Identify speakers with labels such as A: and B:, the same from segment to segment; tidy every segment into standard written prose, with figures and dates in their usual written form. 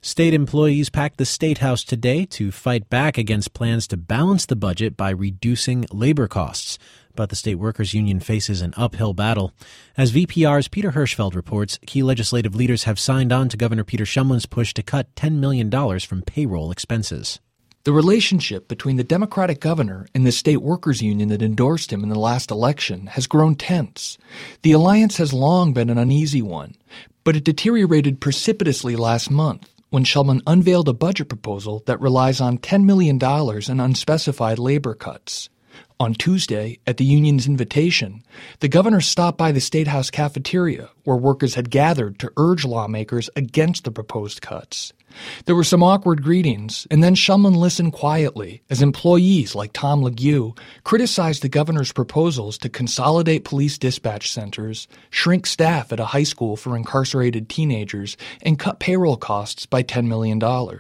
A: State employees packed the State House today to fight back against plans to balance the budget by reducing labor costs. But the State Workers Union faces an uphill battle. As VPR's Peter Hirschfeld reports, key legislative leaders have signed on to Governor Peter Shumlin's push to cut $10 million from payroll expenses.
B: The relationship between the Democratic governor and the state workers union that endorsed him in the last election has grown tense. The alliance has long been an uneasy one, but it deteriorated precipitously last month when Shumlin unveiled a budget proposal that relies on $10 million in unspecified labor cuts. On Tuesday, at the union's invitation, the governor stopped by the State House cafeteria where workers had gathered to urge lawmakers against the proposed cuts. There were some awkward greetings, and then Shumlin listened quietly as employees like Tom Legue criticized the governor's proposals to consolidate police dispatch centers, shrink staff at a high school for incarcerated teenagers, and cut payroll costs by $10 million.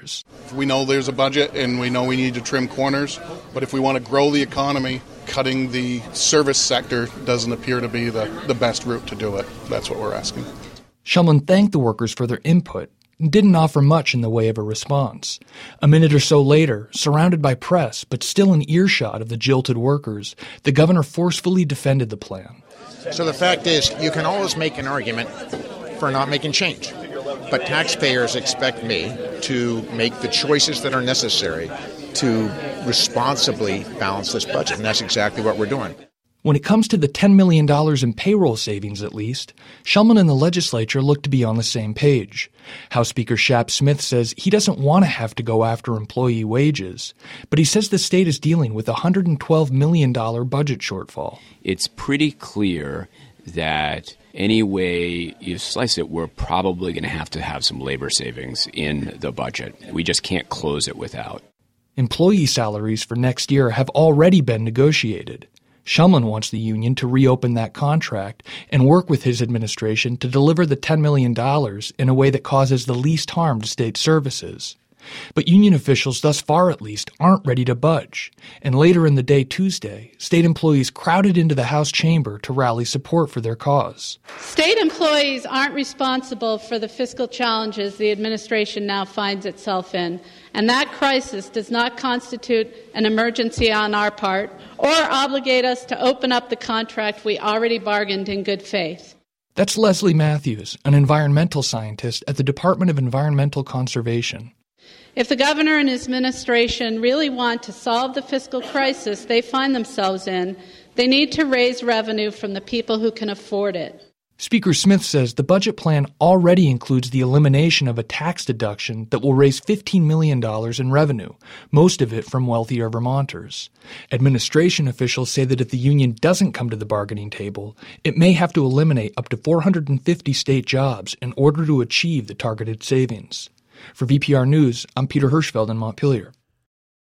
C: We know there's a budget and we know we need to trim corners, but if we want to grow the economy, cutting the service sector doesn't appear to be the best route to do it. That's what we're asking.
B: Shumlin thanked the workers for their input and didn't offer much in the way of a response. A minute or so later, surrounded by press but still in earshot of the jilted workers, the governor forcefully defended the plan.
D: So the fact is, you can always make an argument for not making change. But taxpayers expect me to make the choices that are necessary to responsibly balance this budget, and that's exactly what we're doing.
B: When it comes to the $10 million in payroll savings, at least, Shumlin and the legislature look to be on the same page. House Speaker Shap Smith says he doesn't want to have to go after employee wages, but he says the state is dealing with a $112 million budget shortfall.
E: It's pretty clear that any way you slice it, we're probably going to have some labor savings in the budget. We just can't close it without.
B: Employee salaries for next year have already been negotiated. Shumlin wants the union to reopen that contract and work with his administration to deliver the $10 million in a way that causes the least harm to state services. But union officials, thus far at least, aren't ready to budge. And later in the day Tuesday, state employees crowded into the House chamber to rally support for their cause.
F: State employees aren't responsible for the fiscal challenges the administration now finds itself in. And that crisis does not constitute an emergency on our part or obligate us to open up the contract we already bargained in good faith.
B: That's Leslie Matthews, an environmental scientist at the Department of Environmental Conservation.
F: If the governor and his administration really want to solve the fiscal crisis they find themselves in, they need to raise revenue from the people who can afford it.
B: Speaker Smith says the budget plan already includes the elimination of a tax deduction that will raise $15 million in revenue, most of it from wealthier Vermonters. Administration officials say that if the union doesn't come to the bargaining table, it may have to eliminate up to 450 state jobs in order to achieve the targeted savings. For VPR News, I'm Peter Hirschfeld in Montpelier.